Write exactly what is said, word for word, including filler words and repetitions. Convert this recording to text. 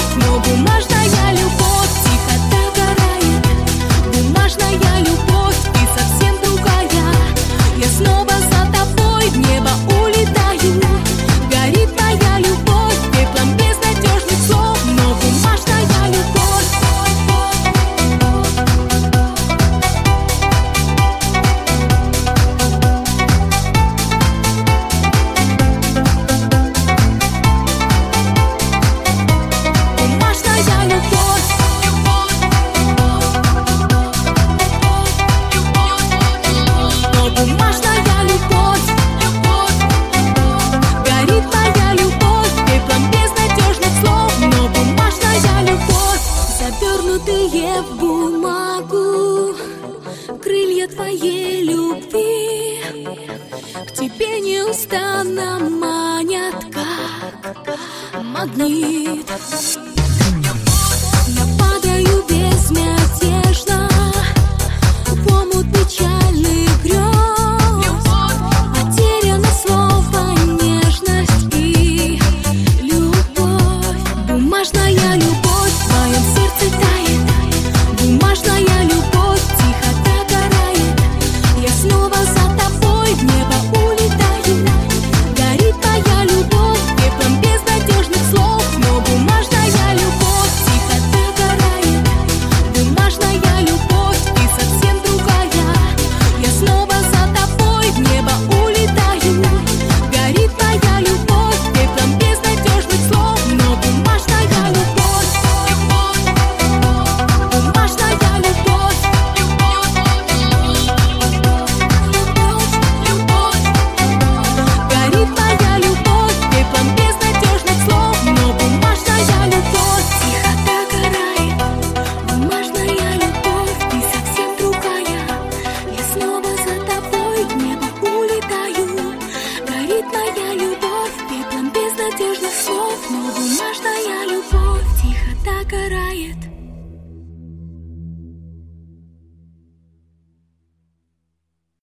слов, но бумажная любовь тихо догорает. Бумажная любовь, ты совсем другая. Я снова за тобой в небо улетаю. Горит моя любовь пеплом безнадежных слов, но бумажная любовь. Бумажная любовь. Но бумажная любовь. Горит моя любовь пеплом безнадежных слов, но бумажная любовь. Завернутые в бумагу крылья твоей любви к тебе неустанно манят, как магнит. Я падаю безмятежно в омут печальных грез. Потеряно слово нежность и любовь. Бумажная любовь в твоем сердце тает. Бумажная любовь тихо догорает. Я снова за тобой в небо улетаю. Горит моя любовь пеплом безнадежных слов, но бумажная любовь тихо догорает. Бумажная любовь, ты совсем другая. Я снова за тобой в небо улетаю. Горит моя любовь пеплом безнадежных слов, но бумажная любовь. Бумажная любовь. Горит моя любовь пеплом безнадежных слов, но бумажная любовь тихо догорает. Бумажная любовь, ты совсем другая. Я снова за тобой в небо улетаю. Горит моя любовь пеплом безнадежных слов, но бумажная любовь тихо догорает.